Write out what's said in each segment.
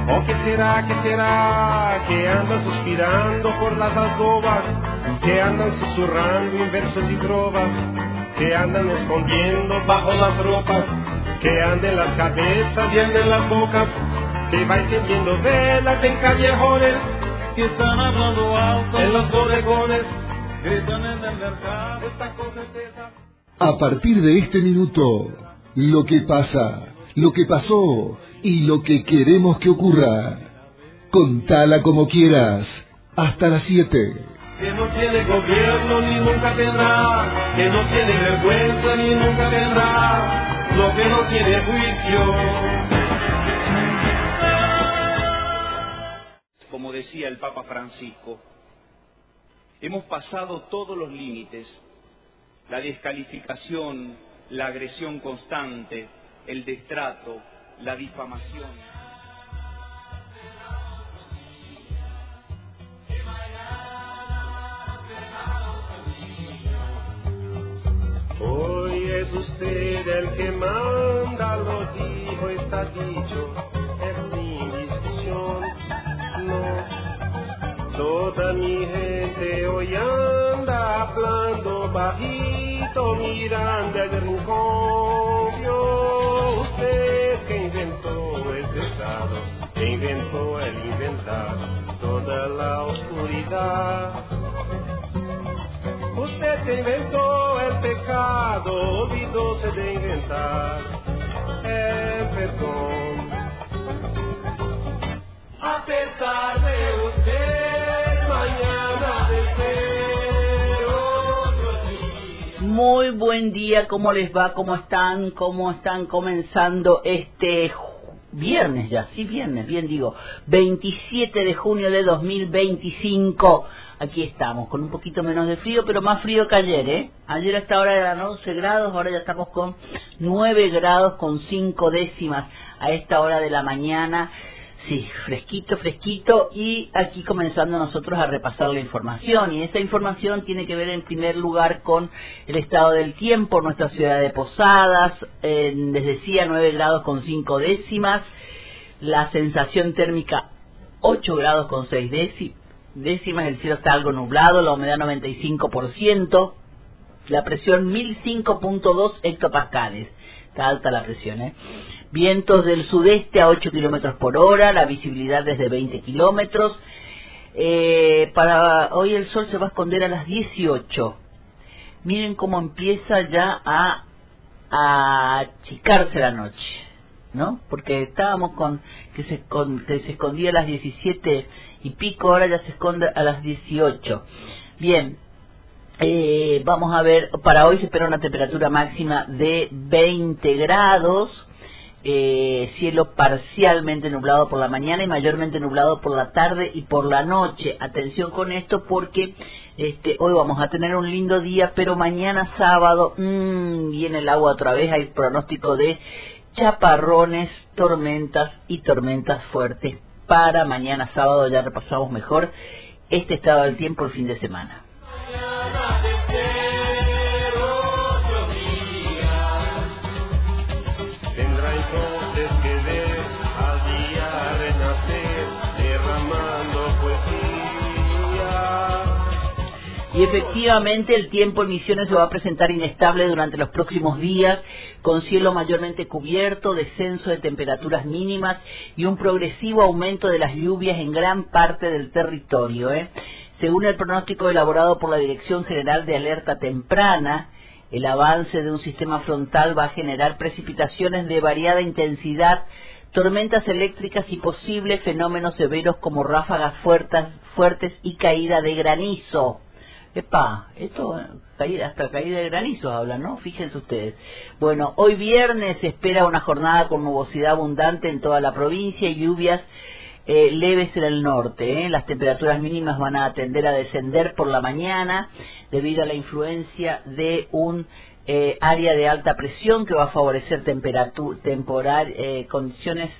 ¿O qué será, que andan suspirando por las aldobas, que andan susurrando en versos y trovas, que andan escondiendo bajo las ropas, que anden las cabezas y anden las bocas, que va encendiendo velas en callejones, que están hablando alto en los bodegones, gritan en el mercado, están con certeza. A partir de este minuto, lo que pasa, lo que pasó y lo que queremos que ocurra. Contala como quieras, hasta las 7. Que no tiene gobierno ni nunca tendrá, que no tiene vergüenza ni nunca tendrá, lo que no tiene juicio. Como decía el Papa Francisco, hemos pasado todos los límites, la descalificación, la agresión constante, el destrato, la difamación. Hoy es usted el que manda, lo dijo, está dicho, es sin discusión, no. Toda mi gente hoy anda hablando bajito, mirando el rincón. Vio usted que inventó este estado, que inventó el inventar toda la oscuridad. Usted que inventó el pecado, olvidóse de inventar el perdón. A pesar de usted, mañana de ser otro día. Muy buen día, ¿cómo les va? ¿Cómo están? ¿Cómo están comenzando este viernes ya? Sí, viernes, bien digo, 27 de junio de 2025. Aquí estamos, con un poquito menos de frío, pero más frío que ayer, ¿eh? Ayer a esta hora eran 11 grados, ahora ya estamos con 9 grados con 5 décimas a esta hora de la mañana. Sí, fresquito, fresquito, y aquí comenzando nosotros a repasar la información. Y esta información tiene que ver en primer lugar con el estado del tiempo, nuestra ciudad de Posadas, les decía 9 grados con 5 décimas, la sensación térmica 8 grados con 6 décimas, el cielo está algo nublado, la humedad 95%, la presión 1005.2 hectopascales, está alta la presión, vientos del sudeste a 8 kilómetros por hora, la visibilidad desde 20 kilómetros, para hoy el sol se va a esconder a las 18, miren cómo empieza ya a achicarse la noche, ¿no? Porque estábamos con que se escondía a las 17 y pico, ahora ya se esconde a las 18. Bien, vamos a ver, para hoy se espera una temperatura máxima de 20 grados, cielo parcialmente nublado por la mañana y mayormente nublado por la tarde y por la noche. Atención con esto porque hoy vamos a tener un lindo día, pero mañana sábado viene el agua otra vez, hay pronóstico de chaparrones, tormentas y tormentas fuertes. Para mañana sábado ya repasamos mejor este estado del tiempo el fin de semana. Tendrá entonces que ver al día renacer, derramando poesía. Y efectivamente el tiempo en Misiones se va a presentar inestable durante los próximos días, con cielo mayormente cubierto, descenso de temperaturas mínimas y un progresivo aumento de las lluvias en gran parte del territorio. Según el pronóstico elaborado por la Dirección General de Alerta Temprana, el avance de un sistema frontal va a generar precipitaciones de variada intensidad, tormentas eléctricas y posibles fenómenos severos como ráfagas fuertes y caída de granizo. Esto, hasta caída de granizo hablan, ¿no? Fíjense ustedes. Bueno, hoy viernes se espera una jornada con nubosidad abundante en toda la provincia y lluvias leves en el norte. Las temperaturas mínimas van a tender a descender por la mañana debido a la influencia de un área de alta presión que va a favorecer condiciones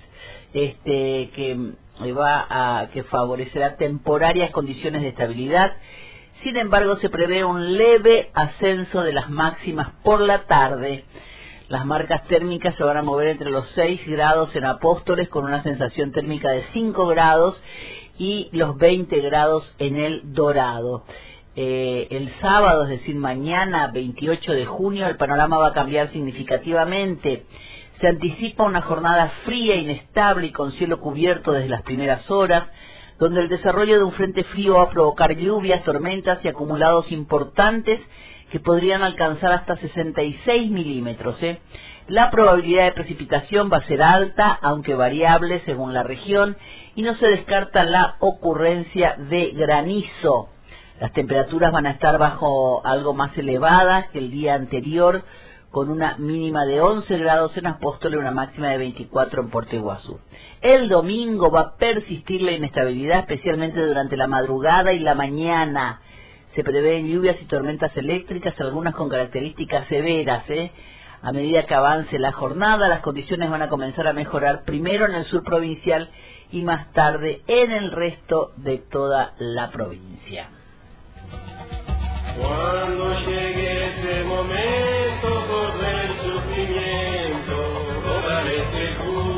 que favorecerá temporarias condiciones de estabilidad. Sin embargo, se prevé un leve ascenso de las máximas por la tarde. Las marcas térmicas se van a mover entre los 6 grados en Apóstoles con una sensación térmica de 5 grados y los 20 grados en el Dorado. El sábado, es decir, mañana 28 de junio, el panorama va a cambiar significativamente. Se anticipa una jornada fría, inestable y con cielo cubierto desde las primeras horas, donde el desarrollo de un frente frío va a provocar lluvias, tormentas y acumulados importantes que podrían alcanzar hasta 66 milímetros. La probabilidad de precipitación va a ser alta, aunque variable según la región, y no se descarta la ocurrencia de granizo. Las temperaturas van a estar bajo algo más elevadas que el día anterior, con una mínima de 11 grados en Apóstoles y una máxima de 24 en Puerto Iguazú. El domingo va a persistir la inestabilidad, especialmente durante la madrugada y la mañana. Se prevén lluvias y tormentas eléctricas, algunas con características severas. A medida que avance la jornada, las condiciones van a comenzar a mejorar primero en el sur provincial y más tarde en el resto de toda la provincia. Cuando llegue ese momento, corre el sufrimiento, tomaré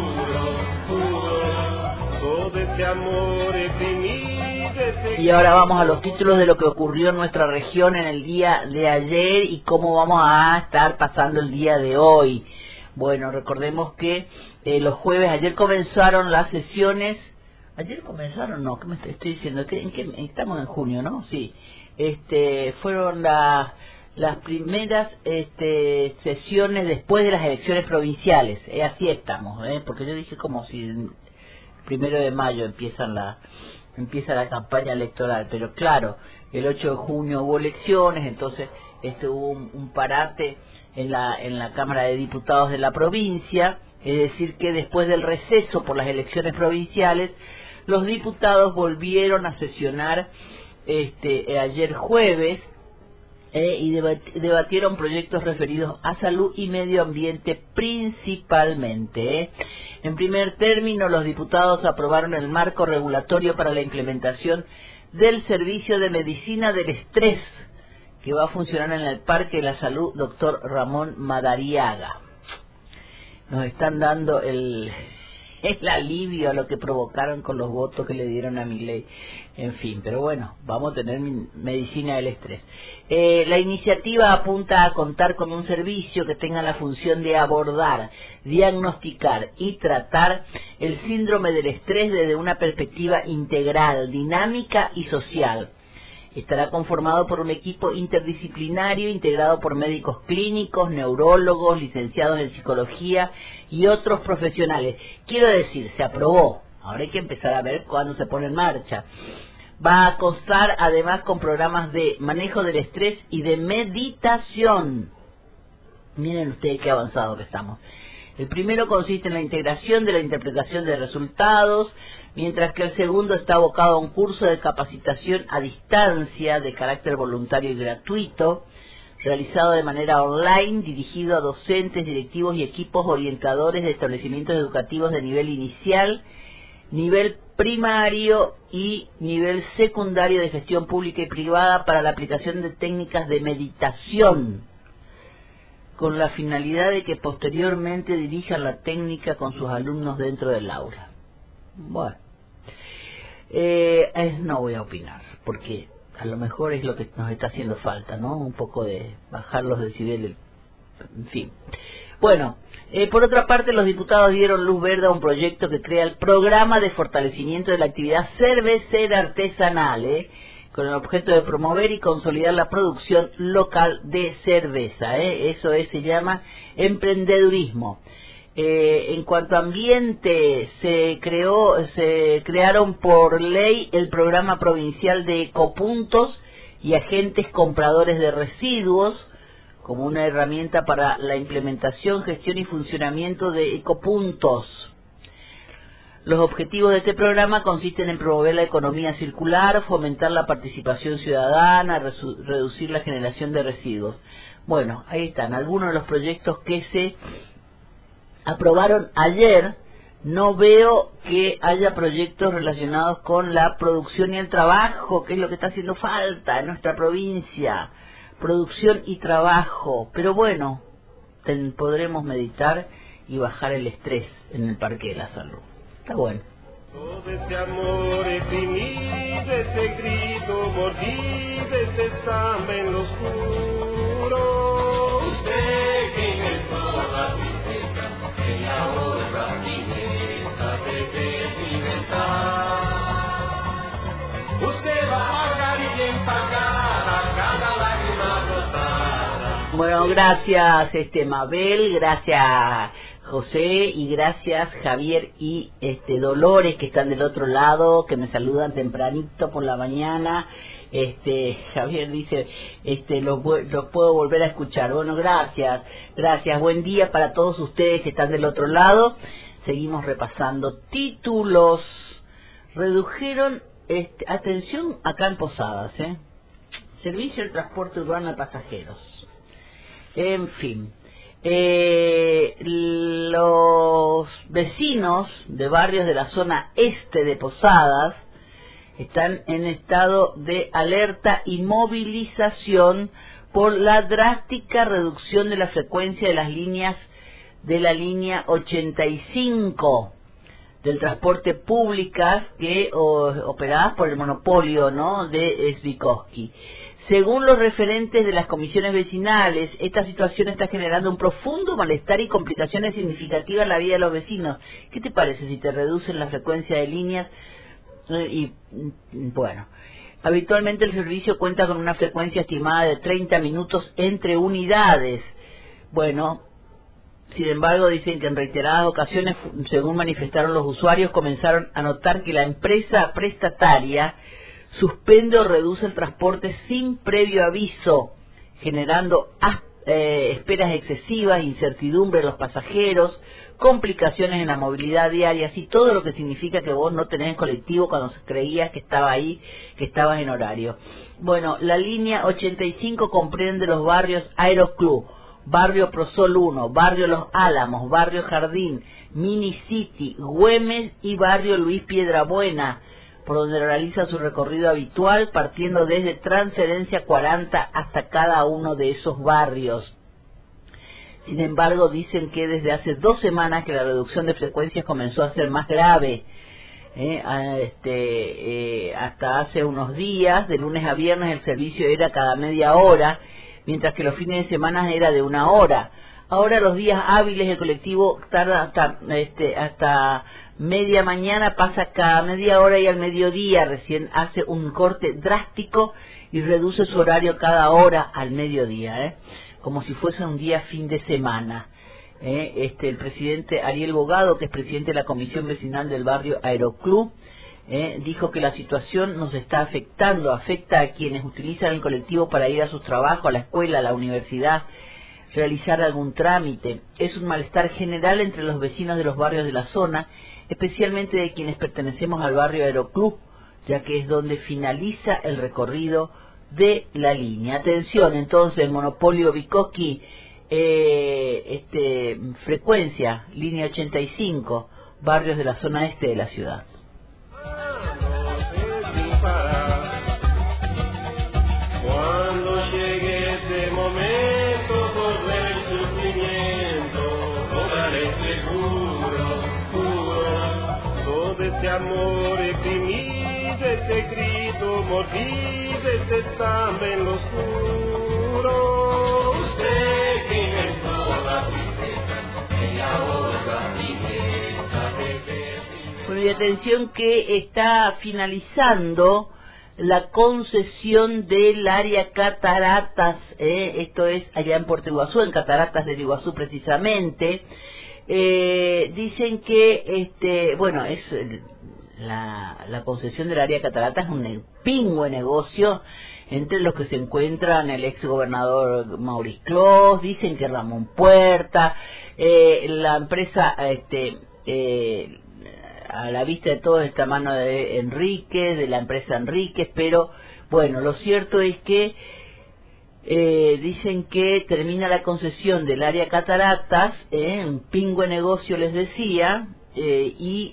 seguro, todo ese amor reprimido. Y ahora vamos a los títulos de lo que ocurrió en nuestra región en el día de ayer y cómo vamos a estar pasando el día de hoy. Bueno, recordemos que los jueves, ayer comenzaron las sesiones. ¿Ayer comenzaron? No, ¿qué me estoy diciendo? Estamos en junio, ¿no? Sí. Fueron las primeras sesiones después de las elecciones provinciales. Así estamos, porque yo dije como si el 1 de mayo empieza la campaña electoral, pero claro, el 8 de junio hubo elecciones, entonces hubo un parate en la Cámara de Diputados de la provincia, es decir que después del receso por las elecciones provinciales, los diputados volvieron a sesionar ayer jueves y debatieron proyectos referidos a salud y medio ambiente principalmente. En primer término, los diputados aprobaron el marco regulatorio para la implementación del servicio de medicina del estrés que va a funcionar en el Parque de la Salud Dr. Ramón Madariaga. Nos están dando el alivio a lo que provocaron con los votos que le dieron a Milei. En fin, pero bueno, vamos a tener medicina del estrés. La iniciativa apunta a contar con un servicio que tenga la función de abordar, diagnosticar y tratar el síndrome del estrés desde una perspectiva integral, dinámica y social. Estará conformado por un equipo interdisciplinario integrado por médicos clínicos, neurólogos, licenciados en psicología y otros profesionales. Quiero decir, se aprobó. Ahora hay que empezar a ver cuándo se pone en marcha. Va a constar además con programas de manejo del estrés y de meditación. Miren ustedes qué avanzado que estamos. El primero consiste en la integración de la interpretación de resultados, mientras que el segundo está abocado a un curso de capacitación a distancia de carácter voluntario y gratuito, realizado de manera online, dirigido a docentes, directivos y equipos orientadores de establecimientos educativos de nivel inicial, nivel primario y nivel secundario de gestión pública y privada para la aplicación de técnicas de meditación, con la finalidad de que posteriormente dirijan la técnica con sus alumnos dentro del aula. Bueno, no voy a opinar, porque a lo mejor es lo que nos está haciendo falta, ¿no? Un poco de bajar los decibeles, en fin. Bueno, por otra parte, los diputados dieron luz verde a un proyecto que crea el programa de fortalecimiento de la actividad cervecera artesanal, con el objeto de promover y consolidar la producción local de cerveza. Eso se llama emprendedurismo. En cuanto a ambiente, se crearon por ley el programa provincial de ecopuntos y agentes compradores de residuos como una herramienta para la implementación, gestión y funcionamiento de ecopuntos. Los objetivos de este programa consisten en promover la economía circular, fomentar la participación ciudadana, reducir la generación de residuos. Bueno, ahí están algunos de los proyectos que se aprobaron ayer. No veo que haya proyectos relacionados con la producción y el trabajo, que es lo que está haciendo falta en nuestra provincia. Producción y trabajo. Pero bueno, podremos meditar y bajar el estrés en el Parque de la Salud. Está bueno. Todo ese amor reprimido, ese grito mordido, ese samba en lo oscuro. Usted que inventó la tristeza, que la otra fineza debe alimentar. Usted va a pagar y bien pagada cada lágrima brotada. Bueno, gracias Mabel, gracias José y gracias Javier y Dolores que están del otro lado, que me saludan tempranito por la mañana. Javier dice, los puedo volver a escuchar. Bueno, gracias, buen día para todos ustedes que están del otro lado. Seguimos repasando títulos. Redujeron, atención acá en Posadas, servicio del transporte urbano de pasajeros. En fin. Los vecinos de barrios de la zona este de Posadas están en estado de alerta y movilización por la drástica reducción de la frecuencia de las líneas de la línea 85 del transporte públicas operadas por el monopolio, ¿no?, de Svikovsky. Según los referentes de las comisiones vecinales, esta situación está generando un profundo malestar y complicaciones significativas en la vida de los vecinos. ¿Qué te parece si te reducen la frecuencia de líneas? Bueno, habitualmente el servicio cuenta con una frecuencia estimada de 30 minutos entre unidades. Bueno, sin embargo, dicen que en reiteradas ocasiones, según manifestaron los usuarios, comenzaron a notar que la empresa prestataria suspende o reduce el transporte sin previo aviso, generando esperas excesivas, incertidumbre en los pasajeros, complicaciones en la movilidad diaria, así todo lo que significa que vos no tenés colectivo cuando creías que estaba ahí, que estabas en horario. Bueno, la línea 85 comprende los barrios Aeroclub, Barrio Prosol 1, Barrio Los Álamos, Barrio Jardín, Mini City, Güemes y Barrio Luis Piedrabuena, por donde realiza su recorrido habitual, partiendo desde Transferencia 40 hasta cada uno de esos barrios. Sin embargo, dicen que desde hace 2 semanas que la reducción de frecuencias comenzó a ser más grave. Hasta hace unos días, de lunes a viernes, el servicio era cada media hora, mientras que los fines de semana era de 1 hora. Ahora los días hábiles el colectivo tarda hasta media mañana, pasa cada media hora y al mediodía recién hace un corte drástico y reduce su horario cada hora al mediodía, como si fuese un día fin de semana. El presidente Ariel Bogado, que es presidente de la Comisión Vecinal del barrio Aeroclub, dijo que la situación nos está afecta a quienes utilizan el colectivo para ir a sus trabajos, a la escuela, a la universidad, realizar algún trámite. Es un malestar general entre los vecinos de los barrios de la zona, especialmente de quienes pertenecemos al barrio Aeroclub, ya que es donde finaliza el recorrido de la línea. Atención, entonces, el monopolio Svikovsky, frecuencia, línea 85, barrios de la zona este de la ciudad. Cuando llegue ese momento, por el sufrimiento, lograré seguro, todo ese amor reprimido, ese grito mordido, ese samba en lo oscuro. Usted que inventó la tristeza, que ahora tristeza de. Bueno, y atención que está finalizando la concesión del área Cataratas, esto es allá en Puerto Iguazú, en Cataratas del Iguazú precisamente. Dicen que, es la concesión del área Cataratas es un pingüe negocio, entre los que se encuentran el ex gobernador Maurice Clos, dicen que Ramón Puerta, la empresa, a la vista de todo esta mano de Enríquez, de la empresa Enríquez, pero bueno, lo cierto es que dicen que termina la concesión del área Cataratas, un pingüe negocio les decía, y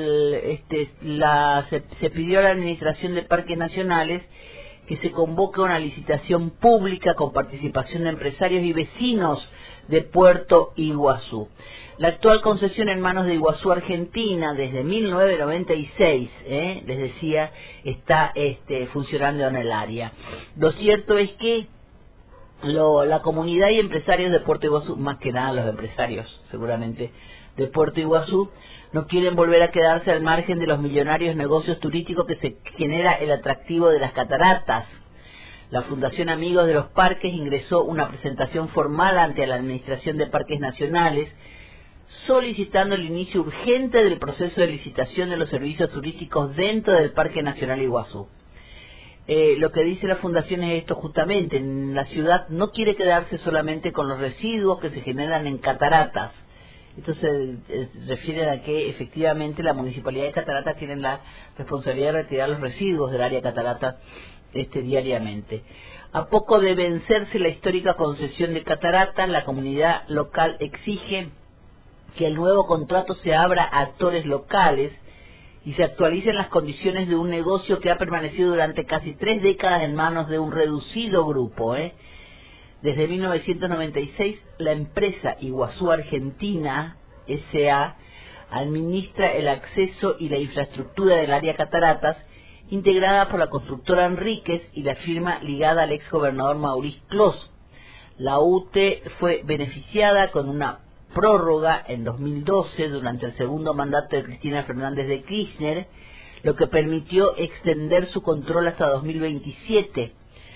se pidió a la Administración de Parques Nacionales que se convoque una licitación pública con participación de empresarios y vecinos de Puerto Iguazú. La actual concesión en manos de Iguazú Argentina desde 1996, les decía, está funcionando en el área. Lo cierto es que la comunidad y empresarios de Puerto Iguazú, más que nada los empresarios seguramente de Puerto Iguazú, no quieren volver a quedarse al margen de los millonarios negocios turísticos que se genera el atractivo de las cataratas. La Fundación Amigos de los Parques ingresó una presentación formal ante la Administración de Parques Nacionales solicitando el inicio urgente del proceso de licitación de los servicios turísticos dentro del Parque Nacional Iguazú. Lo que dice la Fundación es esto justamente: la ciudad no quiere quedarse solamente con los residuos que se generan en cataratas. Entonces refieren a que efectivamente la Municipalidad de Cataratas tiene la responsabilidad de retirar los residuos del área Cataratas diariamente. A poco de vencerse la histórica concesión de Cataratas, la comunidad local exige que el nuevo contrato se abra a actores locales y se actualicen las condiciones de un negocio que ha permanecido durante casi 3 décadas en manos de un reducido grupo. Desde 1996, la empresa Iguazú Argentina, S.A., administra el acceso y la infraestructura del área Cataratas, integrada por la constructora Enríquez y la firma ligada al exgobernador Maurice Clos. La UTE fue beneficiada con una prórroga en 2012 durante el segundo mandato de Cristina Fernández de Kirchner, lo que permitió extender su control hasta 2027.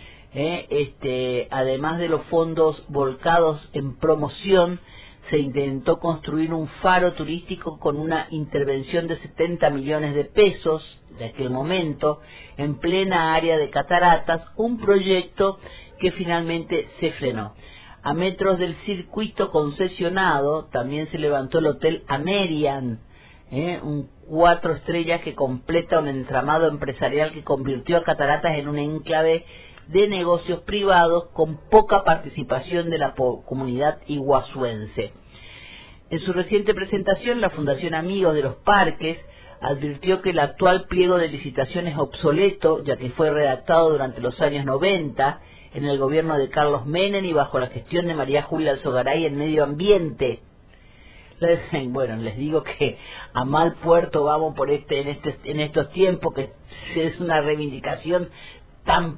Además de los fondos volcados en promoción, se intentó construir un faro turístico con una intervención de 70 millones de pesos de aquel momento en plena área de Cataratas, un proyecto que finalmente se frenó. A metros del circuito concesionado también se levantó el Hotel Amerian, un 4 estrellas que completa un entramado empresarial que convirtió a Cataratas en un enclave de negocios privados con poca participación de la comunidad iguazuense. En su reciente presentación, la Fundación Amigos de los Parques advirtió que el actual pliego de licitación es obsoleto, ya que fue redactado durante los años 90 en el gobierno de Carlos Menem y bajo la gestión de María Julia Alzogaray en Medio Ambiente. Bueno, les digo que a mal puerto vamos por en estos tiempos, que es una reivindicación tan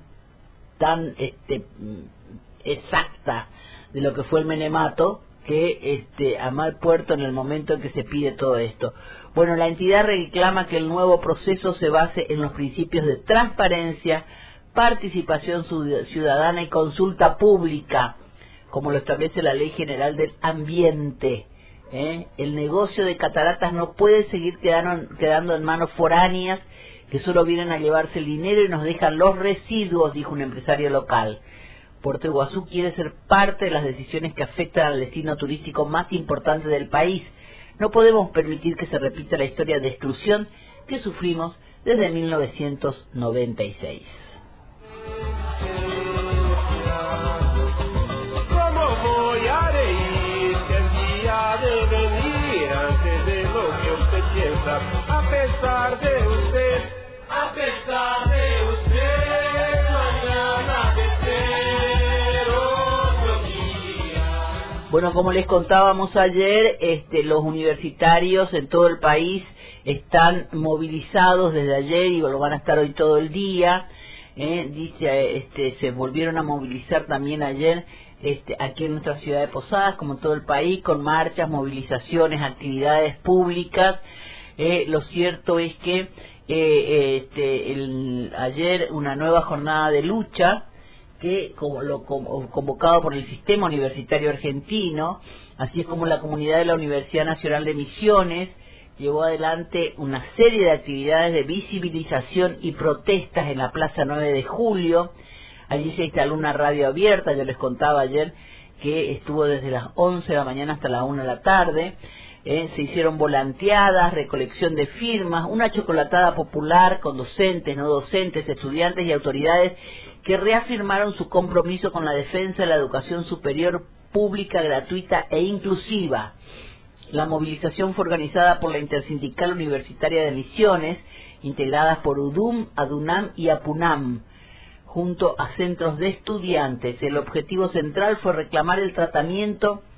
exacta de lo que fue el menemato, que a mal puerto en el momento en que se pide todo esto. Bueno, la entidad reclama que el nuevo proceso se base en los principios de transparencia, participación ciudadana y consulta pública, como lo establece la Ley General del Ambiente. El negocio de Cataratas no puede seguir quedando en manos foráneas que solo vienen a llevarse el dinero y nos dejan los residuos, dijo un empresario local. Puerto Iguazú quiere ser parte de las decisiones que afectan al destino turístico más importante del país. No podemos permitir que se repita la historia de exclusión que sufrimos desde 1996. ¿Cómo voy a reír que el día de venir antes de lo que usted piensa? A pesar de usted, mañana de ser otro día. Bueno, como les contábamos ayer, los universitarios en todo el país están movilizados desde ayer y lo van a estar hoy todo el día. Se volvieron a movilizar también ayer aquí en nuestra ciudad de Posadas, como en todo el país, con marchas, movilizaciones, actividades públicas. Lo cierto es que ayer una nueva jornada de lucha que convocado por el Sistema Universitario Argentino, así es como la comunidad de la Universidad Nacional de Misiones llevó adelante una serie de actividades de visibilización y protestas en la Plaza 9 de Julio. Allí se instaló una radio abierta, yo les contaba ayer que estuvo desde las 11 de la mañana hasta las 1 de la tarde. Se hicieron volanteadas, recolección de firmas, una chocolatada popular con docentes, no docentes, estudiantes y autoridades que reafirmaron su compromiso con la defensa de la educación superior pública, gratuita e inclusiva. La movilización fue organizada por la Intersindical Universitaria de Misiones, integradas por UDUM, ADUNAM y APUNAM, junto a centros de estudiantes. El objetivo central fue reclamar el tratamiento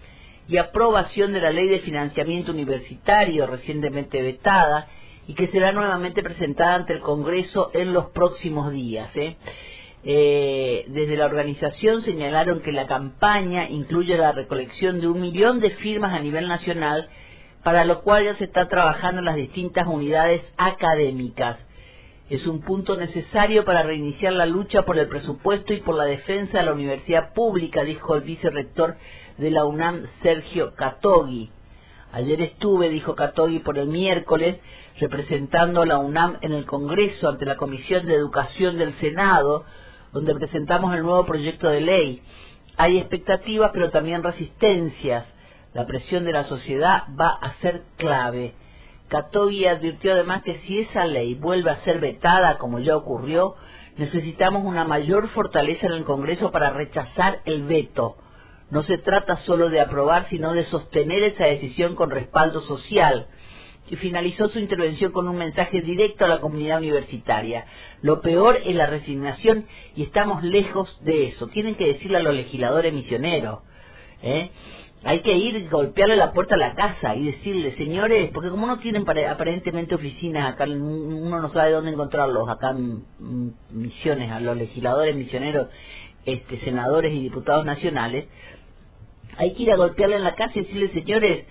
y aprobación de la Ley de Financiamiento Universitario, recientemente vetada, y que será nuevamente presentada ante el Congreso en los próximos días. Desde la organización señalaron que la campaña incluye la recolección de 1 millón de firmas a nivel nacional, para lo cual ya se está trabajando en las distintas unidades académicas. Es un punto necesario para reiniciar la lucha por el presupuesto y por la defensa de la universidad pública, dijo el vicerrector de la UNAM, Sergio Catogui. Ayer estuve, dijo Catogui, por el miércoles, representando a la UNAM en el Congreso ante la Comisión de Educación del Senado, donde presentamos el nuevo proyecto de ley. Hay expectativas, pero también resistencias. La presión de la sociedad va a ser clave. Catogui advirtió además que si esa ley vuelve a ser vetada, como ya ocurrió, necesitamos una mayor fortaleza en el Congreso para rechazar el veto. No se trata solo de aprobar, sino de sostener esa decisión con respaldo social. Y finalizó su intervención con un mensaje directo a la comunidad universitaria. Lo peor es la resignación y estamos lejos de eso. Tienen que decirle a los legisladores misioneros. Hay que ir, golpearle la puerta a la casa y decirle, señores, porque como no tienen aparentemente oficinas, acá uno no sabe dónde encontrarlos, acá en Misiones, a los legisladores misioneros, senadores y diputados nacionales, hay que ir a golpearle en la casa y decirle, señores,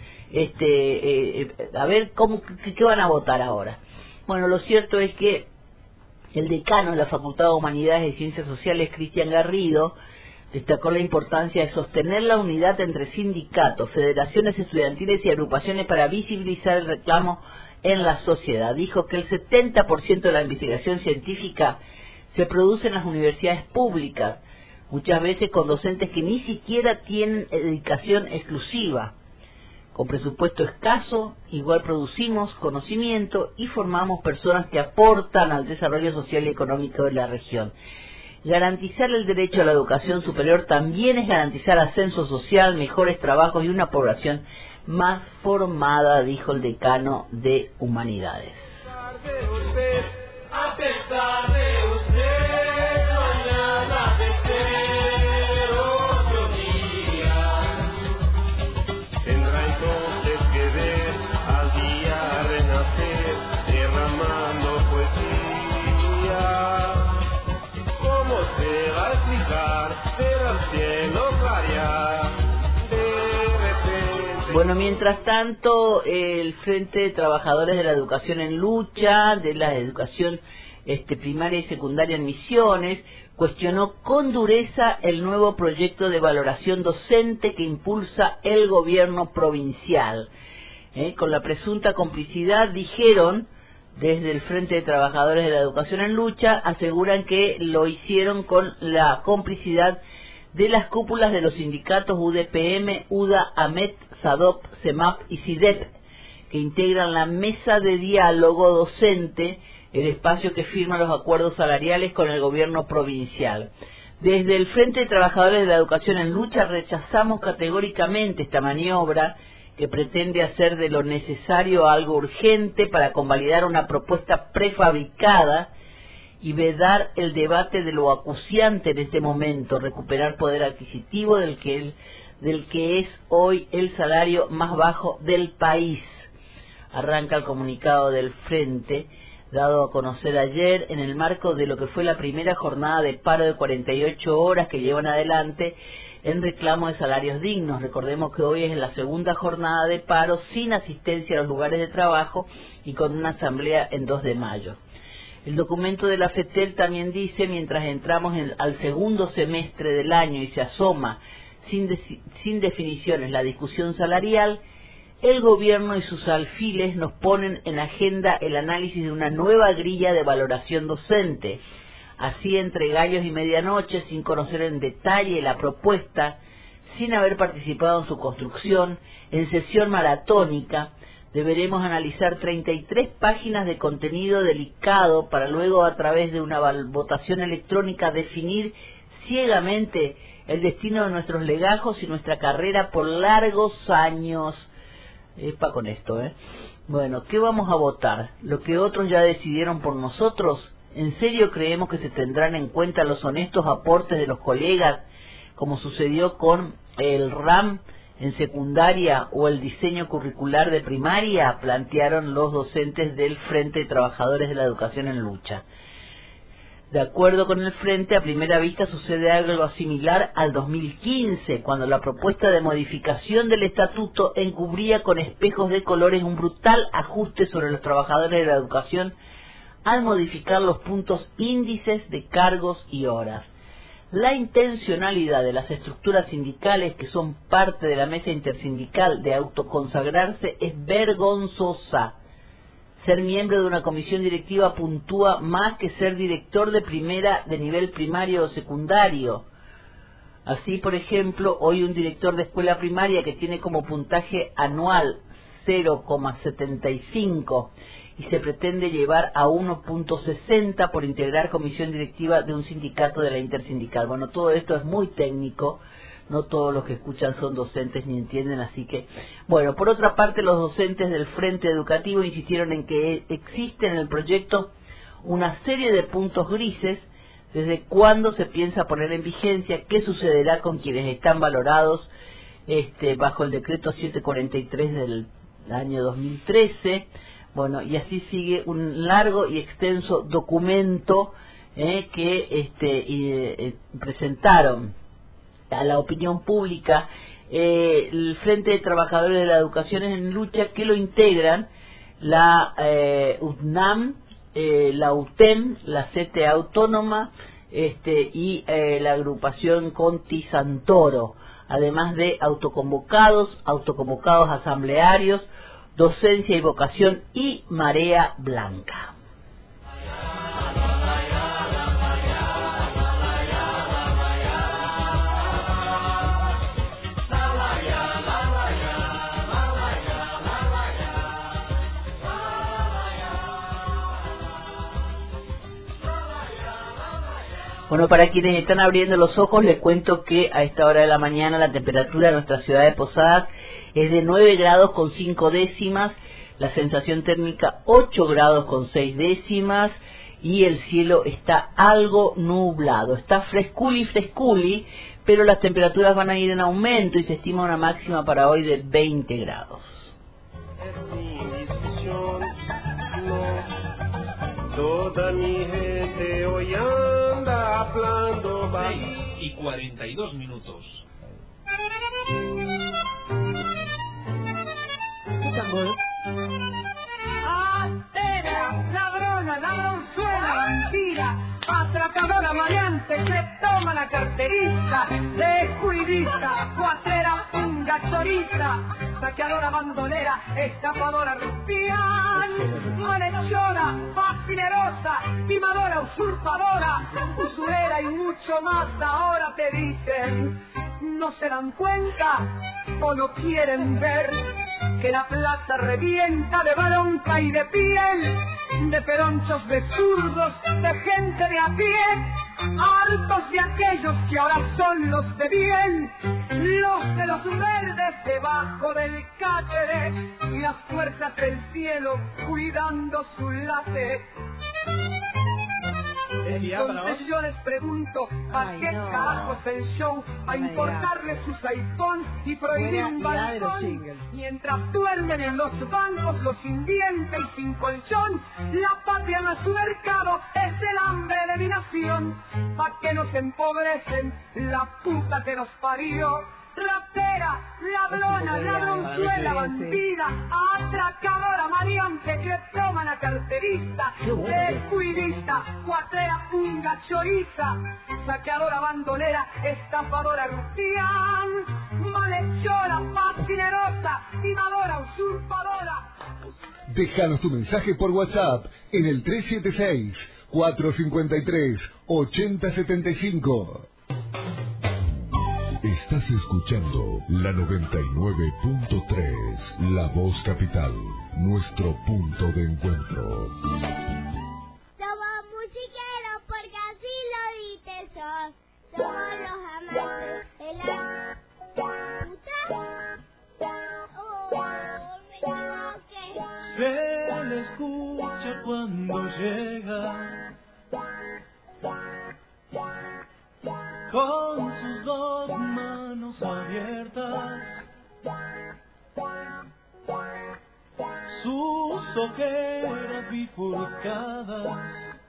a ver qué van a votar ahora. Bueno, lo cierto es que el decano de la Facultad de Humanidades y Ciencias Sociales, Cristian Garrido, destacó la importancia de sostener la unidad entre sindicatos, federaciones estudiantiles y agrupaciones para visibilizar el reclamo en la sociedad. Dijo que el 70% de la investigación científica se produce en las universidades públicas, muchas veces con docentes que ni siquiera tienen dedicación exclusiva. Con presupuesto escaso, igual producimos conocimiento y formamos personas que aportan al desarrollo social y económico de la región. Garantizar el derecho a la educación superior también es garantizar ascenso social, mejores trabajos y una población más formada, dijo el decano de Humanidades. A pesar de usted, mañana de ser otro día. Tendrá entonces que ver al día renacer, derramando poesía. ¿Cómo se va a explicar ver al cielo clarear de repente? Bueno, mientras tanto, el Frente de Trabajadores de la Educación en Lucha, de la educación primaria y secundaria en Misiones, cuestionó con dureza el nuevo proyecto de valoración docente que impulsa el gobierno provincial. Con la presunta complicidad, dijeron, desde el Frente de Trabajadores de la Educación en Lucha, aseguran que lo hicieron con la complicidad de las cúpulas de los sindicatos UDPM, UDA, AMET, SADOP, CEMAP y SIDEP, que integran la mesa de diálogo docente, el espacio que firma los acuerdos salariales con el gobierno provincial. Desde el Frente de Trabajadores de la Educación en Lucha rechazamos categóricamente esta maniobra que pretende hacer de lo necesario algo urgente para convalidar una propuesta prefabricada y vedar el debate de lo acuciante en este momento, recuperar poder adquisitivo del que es hoy el salario más bajo del país. Arranca el comunicado del Frente, dado a conocer ayer en el marco de lo que fue la primera jornada de paro de 48 horas que llevan adelante en reclamo de salarios dignos. Recordemos que hoy es la segunda jornada de paro sin asistencia a los lugares de trabajo y con una asamblea en 2 de mayo. El documento de la FETEL también dice, mientras entramos al segundo semestre del año y se asoma sin definiciones la discusión salarial, el gobierno y sus alfiles nos ponen en agenda el análisis de una nueva grilla de valoración docente. Así, entre gallos y medianoche, sin conocer en detalle la propuesta, sin haber participado en su construcción, en sesión maratónica, deberemos analizar 33 páginas de contenido delicado para luego, a través de una votación electrónica, definir ciegamente el destino de nuestros legajos y nuestra carrera por largos años. Epa con esto, Bueno, ¿qué vamos a votar? ¿Lo que otros ya decidieron por nosotros? ¿En serio creemos que se tendrán en cuenta los honestos aportes de los colegas, como sucedió con el RAM en secundaria o el diseño curricular de primaria?, plantearon los docentes del Frente de Trabajadores de la Educación en Lucha. De acuerdo con el Frente, a primera vista sucede algo similar al 2015, cuando la propuesta de modificación del estatuto encubría con espejos de colores un brutal ajuste sobre los trabajadores de la educación al modificar los puntos índices de cargos y horas. La intencionalidad de las estructuras sindicales que son parte de la mesa intersindical de autoconsagrarse es vergonzosa. Ser miembro de una comisión directiva puntúa más que ser director de primera de nivel primario o secundario. Así, por ejemplo, hoy un director de escuela primaria que tiene como puntaje anual 0,75 y se pretende llevar a 1,60 por integrar comisión directiva de un sindicato de la intersindical. Bueno, todo esto es muy técnico. No todos los que escuchan son docentes ni entienden, así que... Bueno, por otra parte, los docentes del Frente Educativo insistieron en que existe en el proyecto una serie de puntos grises, desde cuándo se piensa poner en vigencia, qué sucederá con quienes están valorados bajo el decreto 743 del año 2013, bueno, y así sigue un largo y extenso documento que presentaron a la opinión pública el Frente de Trabajadores de la Educación en Lucha, que lo integran la UTNAM, la UTEM, la CTA Autónoma y la agrupación Conti Santoro, además de autoconvocados asamblearios, docencia y vocación y Marea Blanca. Bueno, para quienes están abriendo los ojos, les cuento que a esta hora de la mañana la temperatura en nuestra ciudad de Posadas es de 9 grados con 5 décimas, la sensación térmica 8 grados con 6 décimas y el cielo está algo nublado. Está fresculi, pero las temperaturas van a ir en aumento y se estima una máxima para hoy de 20 grados. Toda mi gente hoy anda hablando. 6:42 minutos. ¿Qué tambor? Astera, ladrona, ladronzuela, bandida, atracadora, maleante, que toma la carterista, descuidista, cuatera, punga, choriza, saqueadora, bandolera, estafadora, rufián, malhechora, fascinerosa, timadora, usurpadora, usurera y mucho más. Ahora te dicen, no se dan cuenta o no quieren ver que la plaza revienta de bronca y de piel, de peronchos, de zurdos, de gente de a pie, hartos de aquellos que ahora son los de bien, los de los verdes debajo del cátere y las fuerzas del cielo cuidando su látex. Entonces yo les pregunto, ¿para qué carajo es el show? ¿A importarles sus iPhones y prohibir un balcón? Mientras duermen en los bancos los sin dientes y sin colchón, la patria no es su mercado, es el hambre de mi nación. ¿Pa' qué nos empobrecen? La puta que nos parió. Ratera, ladrona, ladronzuela, bandida, atracadora, maleante, que toma la carterista, descuidista, cuatera, punga, choriza, saqueadora, bandolera, estafadora, rufián, malhechora, fascinerosa, timadora, usurpadora. Déjanos tu mensaje por WhatsApp en el 376-453-8075. Estás escuchando la 99.3, La Voz Capital, nuestro punto de encuentro. Somos musiqueros porque así lo dices sos. Somos los amantes de la puta. Se le escucha cuando llega con sus dos manos abiertas sus ojeras bifurcadas,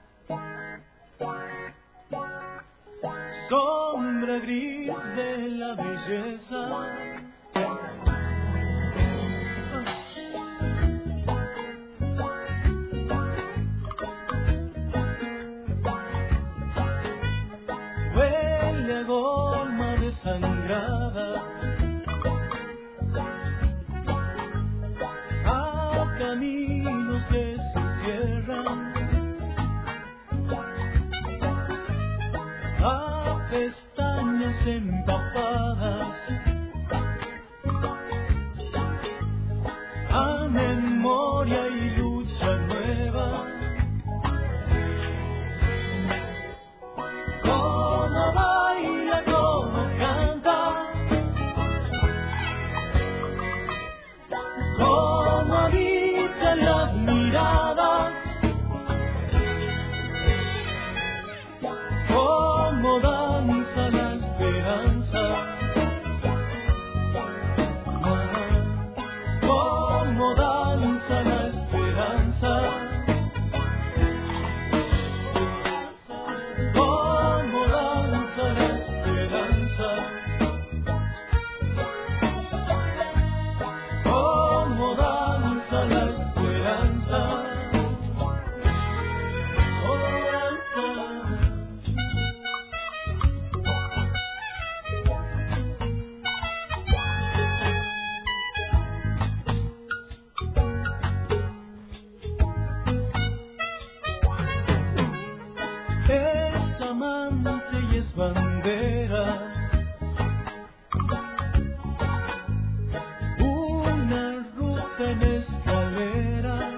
sombra gris de la belleza. Huele a goma desangrada, a caminos que se cierran, a pestañas empapadas, a memoria y lucha nueva. Como baila, como canta, como habita las miradas, como danza la esperanza, como danza la esperanza. Es amante y es bandera, una ruta en escalera,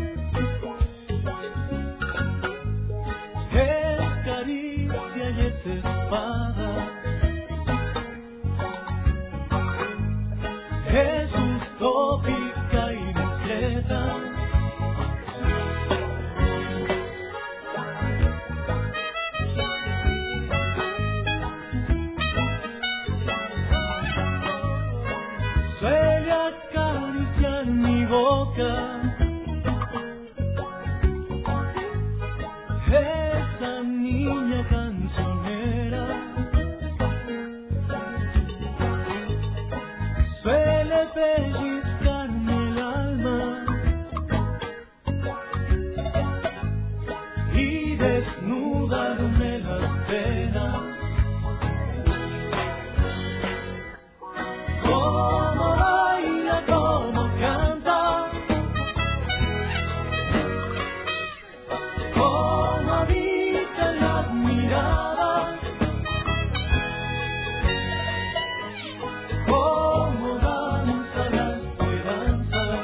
es caricia y es espada, es utópica y discreta. Suele acariciar mi boca, esa niña cancionera. Suele pellizcarme el alma y desnudarme las penas. Como baila, como canta, como habita las miradas, como danza la esperanza,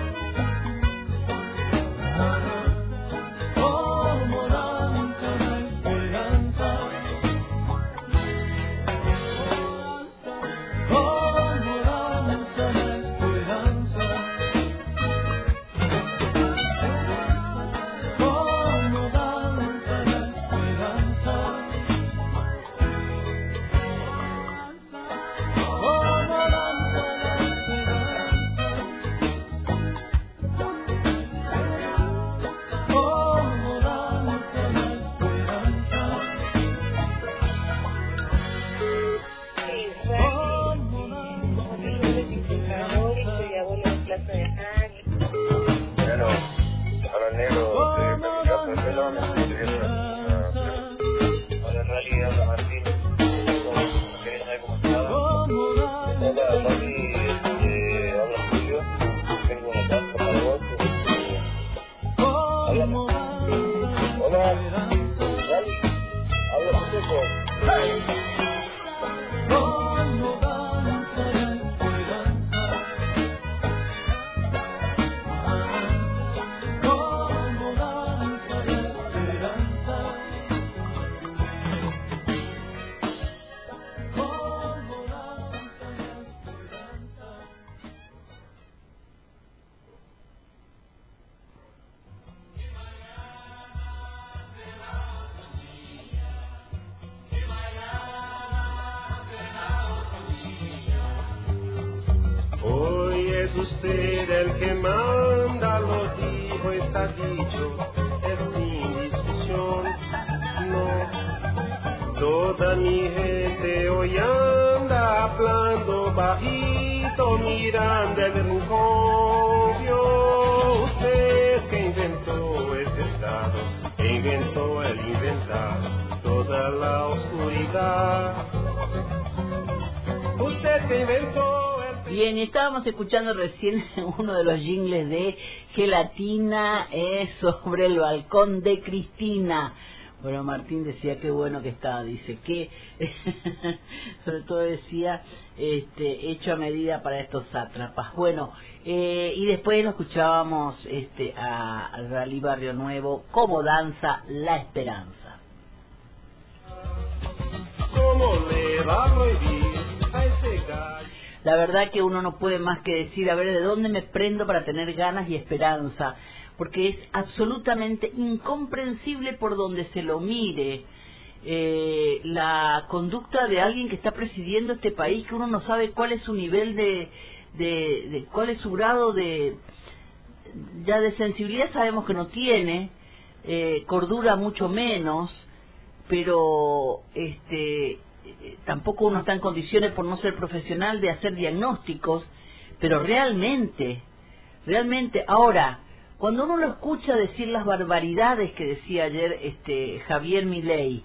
como danza la esperanza. el que manda, lo dijo, está dicho, es sin discusión. No, toda mi gente hoy anda hablando bajito, mirando el rincón. Vio usted que inventó este estado, que inventó el inventar toda la oscuridad. Usted que inventó el... Bien, estábamos escuchando recién uno de los jingles de Gelatina sobre el balcón de Cristina. Bueno, Martín decía qué bueno que estaba, dice que sobre todo decía hecho a medida para estos sátrapas. Bueno, y después lo escuchábamos a Rally Barrio Nuevo, Cómo danza la esperanza. ¿Cómo le va a prohibir a ese gallo? La verdad que uno no puede más que decir, a ver, ¿de dónde me prendo para tener ganas y esperanza? Porque es absolutamente incomprensible por donde se lo mire la conducta de alguien que está presidiendo este país, que uno no sabe cuál es su nivel de cuál es su grado de sensibilidad. Sabemos que no tiene, cordura mucho menos, pero tampoco uno está en condiciones, por no ser profesional, de hacer diagnósticos, pero realmente, ahora, cuando uno lo escucha decir las barbaridades que decía ayer Javier Milei,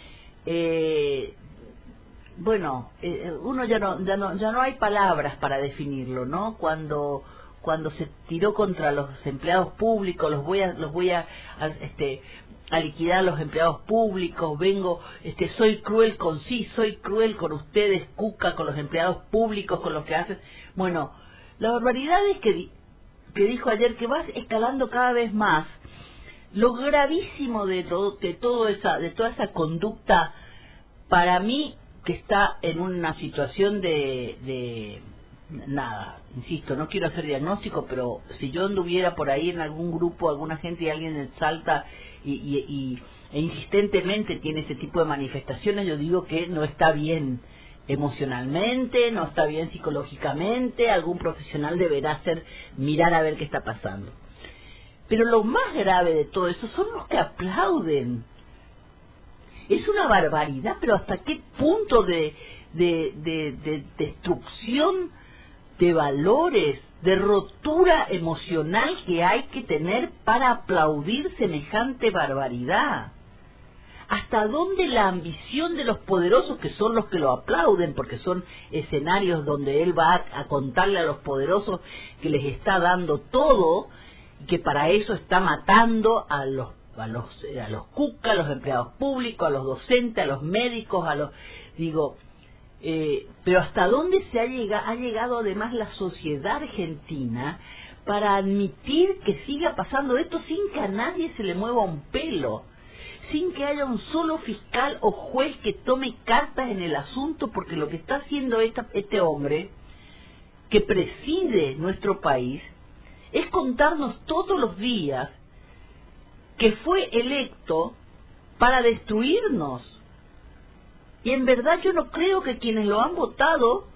uno ya no hay palabras para definirlo, ¿no? Cuando se tiró contra los empleados públicos, los voy a liquidar a los empleados públicos, soy cruel soy cruel con ustedes, cuca, con los empleados públicos, con los que hacen. Bueno, la barbaridad es que dijo ayer, que va escalando cada vez más, lo gravísimo de toda esa conducta, para mí, que está en una situación de nada, insisto, no quiero hacer diagnóstico, pero si yo anduviera por ahí en algún grupo, alguna gente y alguien salta e insistentemente tiene ese tipo de manifestaciones, yo digo que no está bien emocionalmente, no está bien psicológicamente, algún profesional deberá mirar a ver qué está pasando. Pero lo más grave de todo eso son los que aplauden. Es una barbaridad, pero hasta qué punto de destrucción de valores, de rotura emocional que hay que tener para aplaudir semejante barbaridad. ¿Hasta dónde la ambición de los poderosos, que son los que lo aplauden, porque son escenarios donde él va a contarle a los poderosos que les está dando todo, y que para eso está matando a los cucas, a los empleados públicos, a los docentes, a los médicos, pero hasta dónde ha llegado además la sociedad argentina para admitir que siga pasando esto sin que a nadie se le mueva un pelo, sin que haya un solo fiscal o juez que tome cartas en el asunto, porque lo que está haciendo este hombre que preside nuestro país es contarnos todos los días que fue electo para destruirnos. Y en verdad yo no creo que quienes lo han votado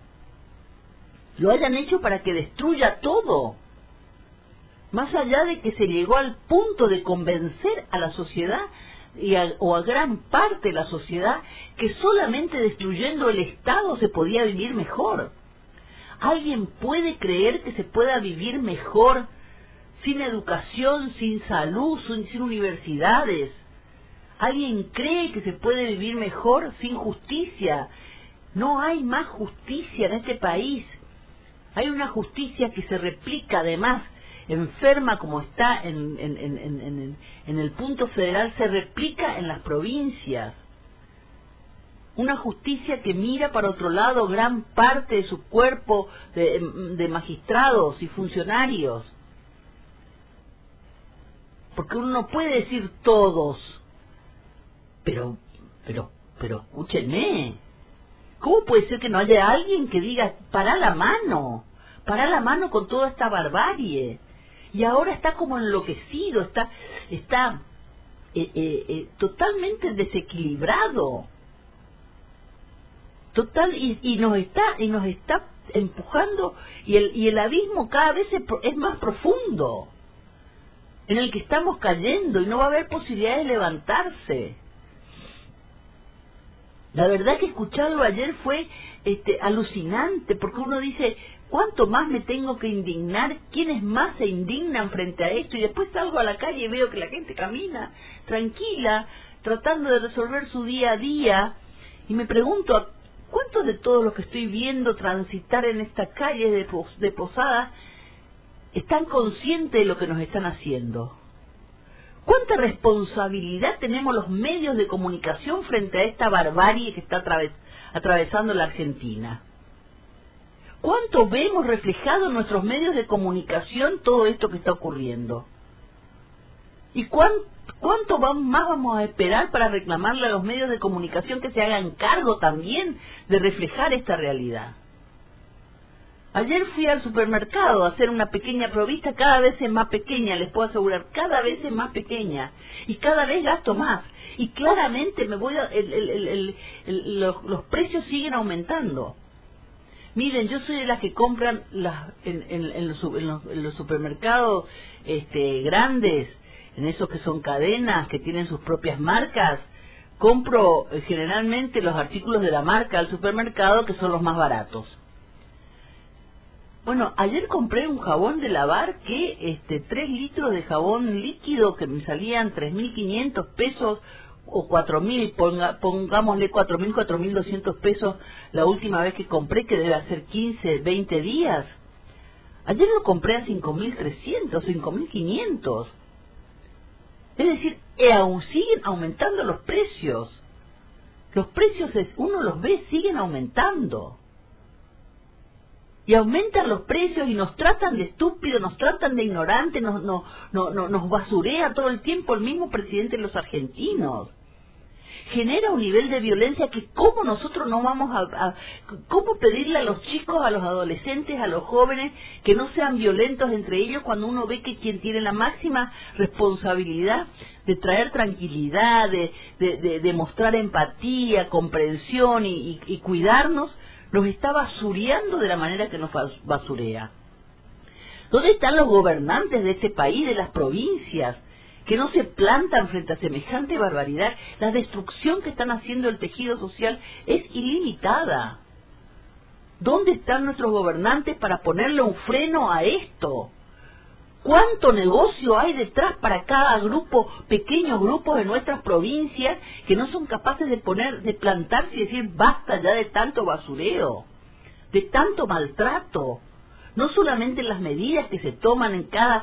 lo hayan hecho para que destruya todo. Más allá de que se llegó al punto de convencer a la sociedad o a gran parte de la sociedad que solamente destruyendo el Estado se podía vivir mejor. ¿Alguien puede creer que se pueda vivir mejor sin educación, sin salud, sin universidades? ¿Alguien cree que se puede vivir mejor sin justicia? No hay más justicia en este país. Hay una justicia que se replica, además, enferma como está en el punto federal, se replica en las provincias. Una justicia que mira para otro lado gran parte de su cuerpo de magistrados y funcionarios. Porque uno no puede decir todos, pero escúchenme, ¿cómo puede ser que no haya alguien que diga, pará la mano con toda esta barbarie? Y ahora está como enloquecido, está totalmente desequilibrado, total, y nos está empujando y el abismo cada vez es más profundo, en el que estamos cayendo y no va a haber posibilidad de levantarse. La verdad que escucharlo ayer fue alucinante, porque uno dice, ¿cuánto más me tengo que indignar? ¿Quiénes más se indignan frente a esto? Y después salgo a la calle y veo que la gente camina tranquila, tratando de resolver su día a día, y me pregunto, ¿cuántos de todos los que estoy viendo transitar en esta calle de Posadas están conscientes de lo que nos están haciendo? ¿Cuánta responsabilidad tenemos los medios de comunicación frente a esta barbarie que está atravesando la Argentina? ¿Cuánto vemos reflejado en nuestros medios de comunicación todo esto que está ocurriendo? ¿Y cuánto más vamos a esperar para reclamarle a los medios de comunicación que se hagan cargo también de reflejar esta realidad? Ayer fui al supermercado a hacer una pequeña provista, cada vez es más pequeña, les puedo asegurar, cada vez es más pequeña, y cada vez gasto más, y claramente los precios siguen aumentando. Miren, yo soy de las que compran en los supermercados grandes, en esos que son cadenas, que tienen sus propias marcas. Compro generalmente los artículos de la marca del supermercado, que son los más baratos. Bueno, ayer compré un jabón de lavar que 3 litros de jabón líquido que me salían 3.500 pesos o 4.000, pongámosle 4.000, 4.200 pesos la última vez que compré, que debe hacer 15, 20 días. Ayer lo compré a 5.300, 5.500. Es decir, aún siguen aumentando los precios. Los precios, uno los ve, siguen aumentando. Y aumentan los precios y nos tratan de estúpidos, nos tratan de ignorantes, nos basurea todo el tiempo el mismo presidente de los argentinos. Genera un nivel de violencia que cómo nosotros no vamos cómo pedirle a los chicos, a los adolescentes, a los jóvenes que no sean violentos entre ellos, cuando uno ve que quien tiene la máxima responsabilidad de traer tranquilidad, de mostrar empatía, comprensión y cuidarnos, nos está basureando de la manera que nos basurea. ¿Dónde están los gobernantes de este país, de las provincias, que no se plantan frente a semejante barbaridad? La destrucción que están haciendo el tejido social es ilimitada. ¿Dónde están nuestros gobernantes para ponerle un freno a esto? ¿Cuánto negocio hay detrás para cada grupo, pequeños grupos de nuestras provincias que no son capaces de plantarse y decir basta ya de tanto basureo, de tanto maltrato? No solamente las medidas que se toman en cada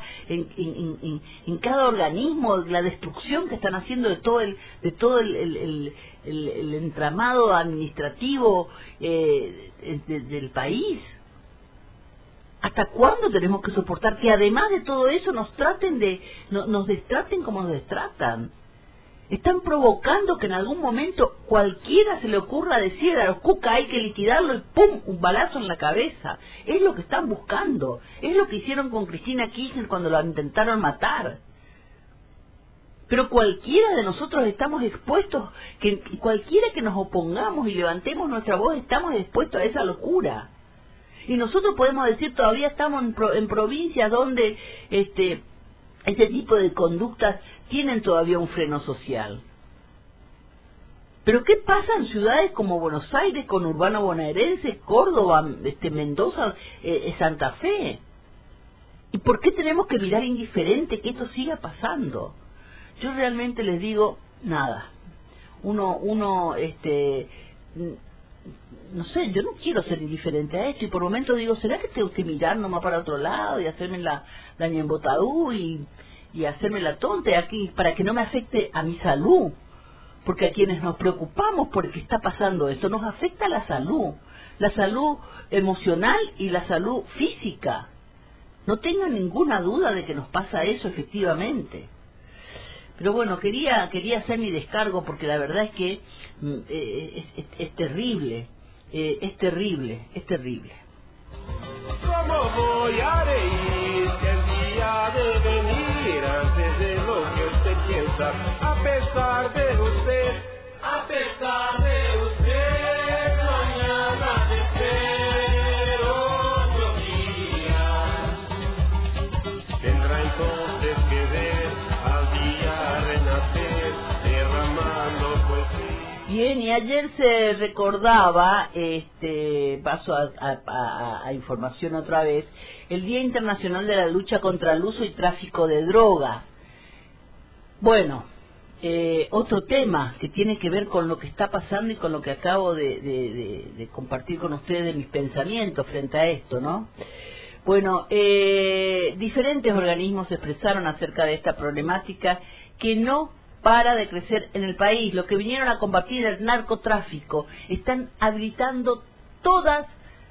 organismo, la destrucción que están haciendo de todo el entramado administrativo del país. ¿Hasta cuándo tenemos que soportar que además de todo eso nos destraten como nos destratan? Están provocando que en algún momento cualquiera se le ocurra decir a los cucas hay que liquidarlo y ¡pum! Un balazo en la cabeza. Es lo que están buscando. Es lo que hicieron con Cristina Kirchner cuando la intentaron matar. Pero cualquiera de nosotros estamos expuestos, cualquiera que nos opongamos y levantemos nuestra voz, estamos expuestos a esa locura. Y nosotros podemos decir, todavía estamos en provincias donde este tipo de conductas tienen todavía un freno social. Pero ¿qué pasa en ciudades como Buenos Aires, conurbano bonaerense, Córdoba, Mendoza, Santa Fe? ¿Y por qué tenemos que mirar indiferente que esto siga pasando? Yo realmente les digo, nada. No sé, yo no quiero ser indiferente a esto, y por momentos digo, ¿será que tengo que mirar nomás para otro lado y hacerme la ñembotadú y hacerme la tonta aquí para que no me afecte a mi salud? Porque a quienes nos preocupamos por qué está pasando esto, nos afecta la salud emocional y la salud física. No tengan ninguna duda de que nos pasa eso efectivamente. Pero bueno, quería hacer mi descargo porque la verdad es que es terrible. Es terrible. ¿Cómo voy a reír que el día de venir antes de lo que usted piensa? A pesar de usted, mañana te espero. Bien, y ayer se recordaba, paso a información otra vez, el Día Internacional de la Lucha contra el Uso y Tráfico de Drogas. Bueno, otro tema que tiene que ver con lo que está pasando y con lo que acabo de compartir con ustedes mis pensamientos frente a esto, ¿no? Bueno, diferentes organismos se expresaron acerca de esta problemática que no para de crecer en el país. Los que vinieron a combatir el narcotráfico están habilitando todas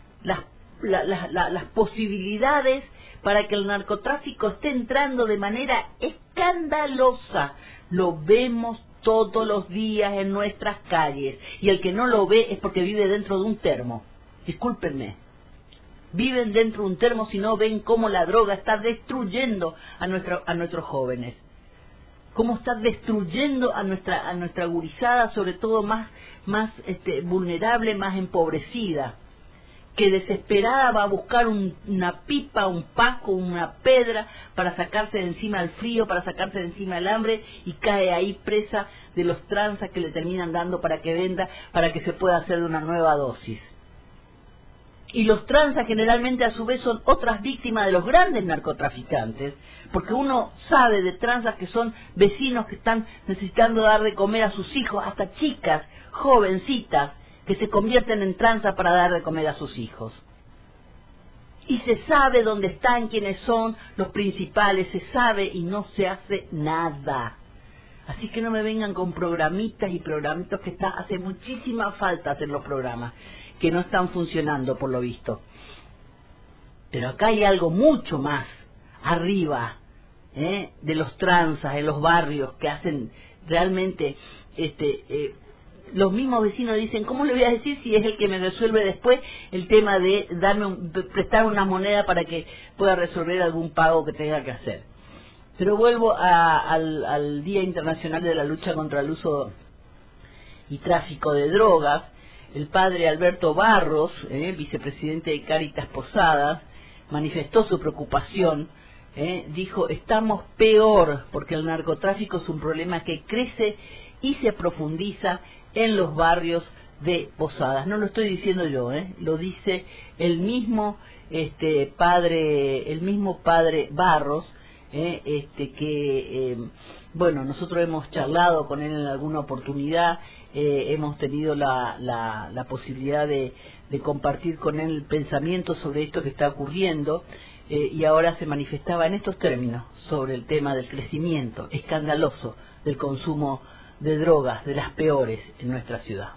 las posibilidades para que el narcotráfico esté entrando de manera escandalosa. Lo vemos todos los días en nuestras calles, y el que no lo ve es porque vive dentro de un termo. Discúlpenme, viven dentro de un termo si no ven cómo la droga está destruyendo a nuestros jóvenes, cómo está destruyendo a nuestra gurizada, sobre todo más vulnerable, más empobrecida, que desesperada va a buscar una pipa, un paco, una pedra para sacarse de encima el frío, para sacarse de encima el hambre, y cae ahí presa de los tranzas que le terminan dando para que venda, para que se pueda hacer de una nueva dosis. Y los tranzas generalmente a su vez son otras víctimas de los grandes narcotraficantes, porque uno sabe de tranzas que son vecinos que están necesitando dar de comer a sus hijos, hasta chicas, jovencitas, que se convierten en tranza para dar de comer a sus hijos. Y se sabe dónde están, quiénes son los principales, se sabe y no se hace nada. Así que no me vengan con programitas y programitos que hace muchísima falta hacer los programas, que no están funcionando por lo visto. Pero acá hay algo mucho más arriba, de los tranzas, en los barrios, que hacen realmente, los mismos vecinos dicen, ¿cómo le voy a decir si es el que me resuelve después el tema de prestar una moneda para que pueda resolver algún pago que tenga que hacer? Pero vuelvo al Día Internacional de la Lucha contra el Uso y Tráfico de Drogas. El padre Alberto Barros, vicepresidente de Cáritas Posadas, manifestó su preocupación. Dijo, estamos peor porque el narcotráfico es un problema que crece y se profundiza en los barrios de Posadas. No lo estoy diciendo yo, lo dice el mismo padre Barros, bueno, nosotros hemos charlado con él en alguna oportunidad, hemos tenido la posibilidad de compartir con él pensamiento sobre esto que está ocurriendo, y ahora se manifestaba en estos términos sobre el tema del crecimiento escandaloso del consumo de drogas, de las peores en nuestra ciudad.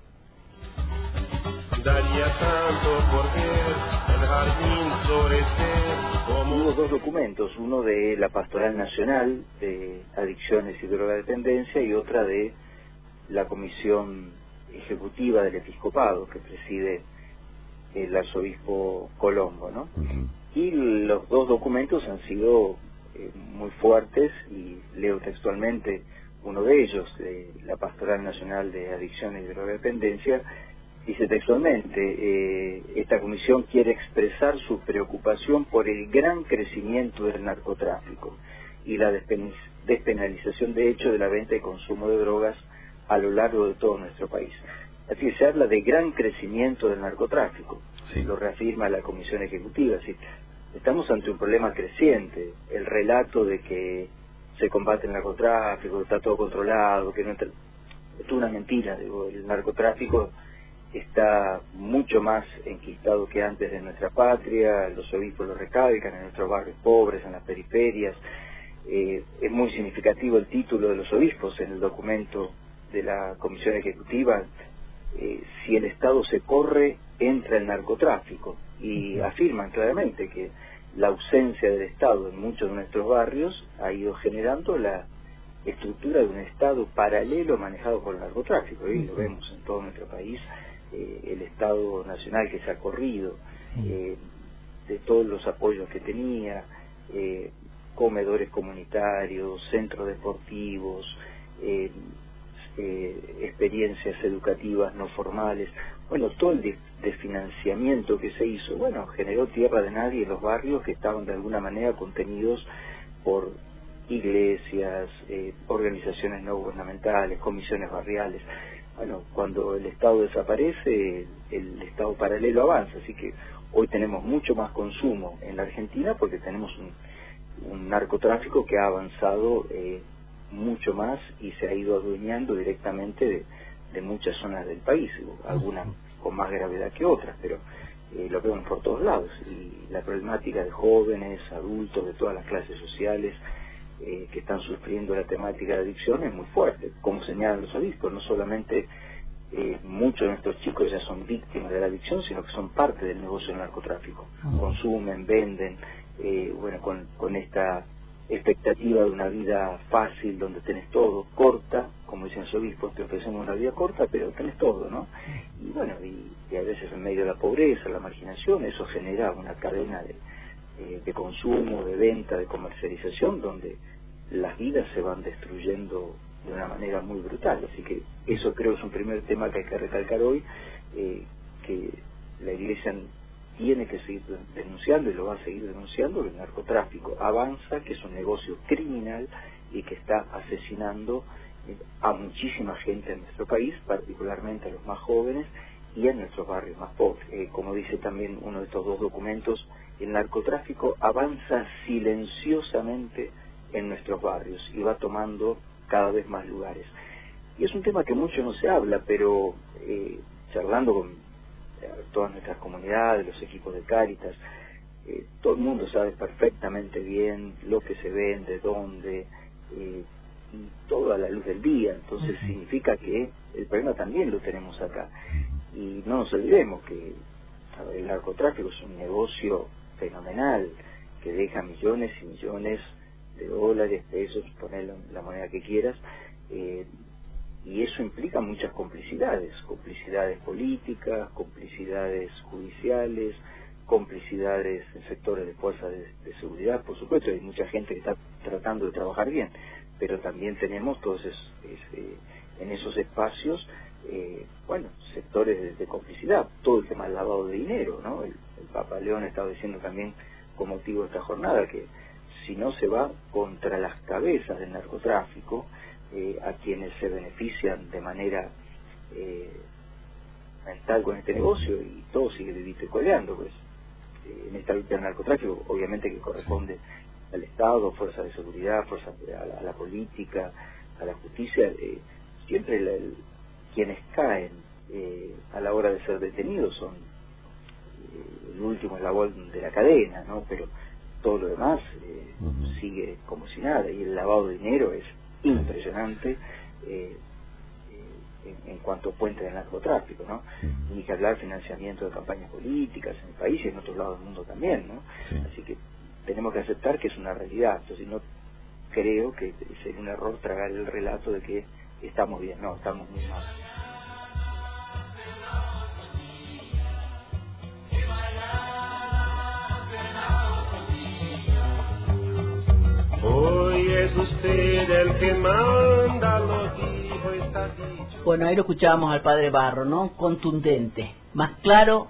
Daría tanto por ver el jardín florecer como... Hubo dos documentos, uno de la Pastoral Nacional de Adicciones y Drogodependencia y otra de la Comisión Ejecutiva del Episcopado que preside el arzobispo Colombo, ¿no? Y los dos documentos han sido muy fuertes, y leo textualmente uno de ellos, de la Pastoral Nacional de Adicciones y Drogodependencia. Dice textualmente, esta comisión quiere expresar su preocupación por el gran crecimiento del narcotráfico y la despenalización de hecho de la venta y consumo de drogas a lo largo de todo nuestro país. Así que se habla de gran crecimiento del narcotráfico, sí. Lo reafirma la Comisión Ejecutiva. Así, estamos ante un problema creciente. El relato de que se combate el narcotráfico, está todo controlado, que no está... es una mentira. Digo, el narcotráfico está mucho más enquistado que antes de nuestra patria, los obispos lo recalcan, en nuestros barrios pobres, en las periferias. Es muy significativo el título de los obispos en el documento de la Comisión Ejecutiva. Si el Estado se corre, entra el narcotráfico, y afirman claramente que la ausencia del Estado en muchos de nuestros barrios ha ido generando la estructura de un Estado paralelo manejado por el narcotráfico, y lo vemos en todo nuestro país. El Estado Nacional que se ha corrido de todos los apoyos que tenía, comedores comunitarios, centros deportivos, experiencias educativas no formales. Bueno, todo el desfinanciamiento que se hizo, bueno, generó tierra de nadie en los barrios que estaban de alguna manera contenidos por iglesias, organizaciones no gubernamentales, comisiones barriales. bueno, cuando el Estado desaparece, el Estado paralelo avanza, así que hoy tenemos mucho más consumo en la Argentina porque tenemos un narcotráfico que ha avanzado mucho más y se ha ido adueñando directamente de muchas zonas del país, algunas con más gravedad que otras, pero lo vemos por todos lados, y la problemática de jóvenes, adultos, de todas las clases sociales que están sufriendo la temática de adicción es muy fuerte, como señalan los obispos. No solamente muchos de nuestros chicos ya son víctimas de la adicción, sino que son parte del negocio del narcotráfico, consumen, venden, bueno, con esta expectativa de una vida fácil donde tenés todo, corta, como dicen los obispos, te ofrecemos una vida corta, pero tenés todo, ¿no? Y bueno, y a veces en medio de la pobreza, la marginación, eso genera una cadena de consumo, de venta, de comercialización, donde las vidas se van destruyendo de una manera muy brutal. Así que eso creo es un primer tema que hay que recalcar hoy, que la Iglesia tiene que seguir denunciando y lo va a seguir denunciando. El narcotráfico avanza, que es un negocio criminal y que está asesinando a muchísima gente en nuestro país, particularmente a los más jóvenes y en nuestros barrios más pobres. Como dice también uno de estos dos documentos, el narcotráfico avanza silenciosamente en nuestros barrios y va tomando cada vez más lugares. Y es un tema que mucho no se habla, pero charlando con todas nuestras comunidades, los equipos de Cáritas, todo el mundo sabe perfectamente bien lo que se vende, dónde, todo a la luz del día. Entonces significa que el problema también lo tenemos acá. Y no nos olvidemos que el narcotráfico es un negocio fenomenal que deja millones y millones de dólares, pesos, poner la moneda que quieras, y eso implica muchas complicidades políticas, complicidades judiciales, complicidades en sectores de fuerzas de seguridad. Por supuesto, hay mucha gente que está tratando de trabajar bien, pero también tenemos todos en esos espacios, bueno, sectores de complicidad, todo el tema del lavado de dinero, ¿no? El Papa León estaba diciendo también, con motivo de esta jornada, que si no se va contra las cabezas del narcotráfico, a quienes se benefician de manera mental con este negocio, y todo sigue vivito y coleando, pues en esta lucha del narcotráfico obviamente que corresponde al Estado, fuerzas de seguridad, a la política, a la justicia, siempre quienes caen a la hora de ser detenidos son el último eslabón de la cadena, ¿no? Pero todo lo demás sigue como si nada, y el lavado de dinero es impresionante en cuanto a puente del narcotráfico, ¿no? Ni que hablar financiamiento de campañas políticas en el país y en otros lados del mundo también, ¿no? Así que tenemos que aceptar que es una realidad. Entonces no creo que sería un error tragar el relato de que estamos bien. No, estamos muy mal. Hoy es usted el que manda, lo dijo, está dicho. Bueno, ahí lo escuchábamos al padre Barro, ¿no? Contundente, más claro,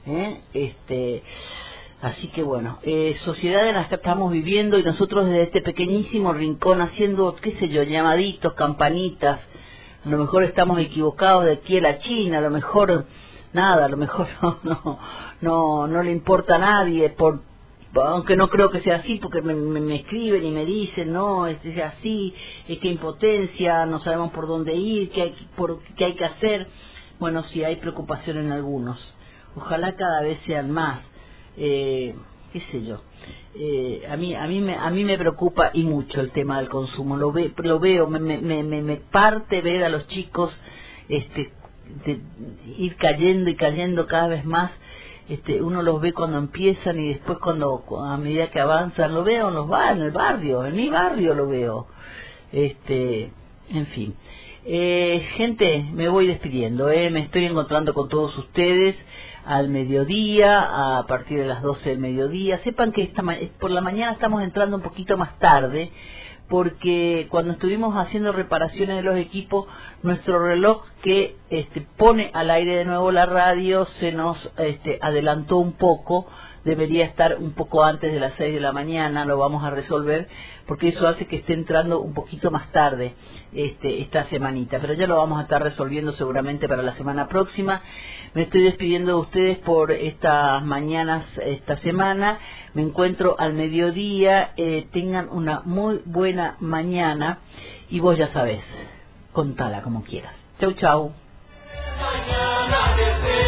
así que bueno, sociedad en la que estamos viviendo, y nosotros desde este pequeñísimo rincón haciendo, qué sé yo, llamaditos, campanitas. A lo mejor estamos equivocados de aquí a la China, a lo mejor nada, a lo mejor no le importa a nadie, aunque no creo que sea así, porque me escriben y me dicen, no, es así, es que impotencia, no sabemos por dónde ir, qué hay que hacer. Bueno, sí, hay preocupación en algunos, ojalá cada vez sean más, qué sé yo. A mí me preocupa y mucho el tema del consumo, lo veo, me parte ver a los chicos de ir cayendo y cayendo cada vez más. Uno los ve cuando empiezan y después cuando a medida que avanzan, lo veo en el barrio, en mi barrio lo veo. En fin. Gente, me voy despidiendo, me estoy encontrando con todos ustedes al mediodía, a partir de las 12 del mediodía. Sepan que por la mañana estamos entrando un poquito más tarde, porque cuando estuvimos haciendo reparaciones de los equipos, nuestro reloj que pone al aire de nuevo la radio se nos adelantó un poco debería estar un poco antes de las 6 de la mañana, lo vamos a resolver, porque eso hace que esté entrando un poquito más tarde esta semanita, pero ya lo vamos a estar resolviendo seguramente para la semana próxima. Me estoy despidiendo de ustedes por estas mañanas, esta semana. Me encuentro al mediodía. Tengan una muy buena mañana y vos ya sabés, contala como quieras. Chau, chau.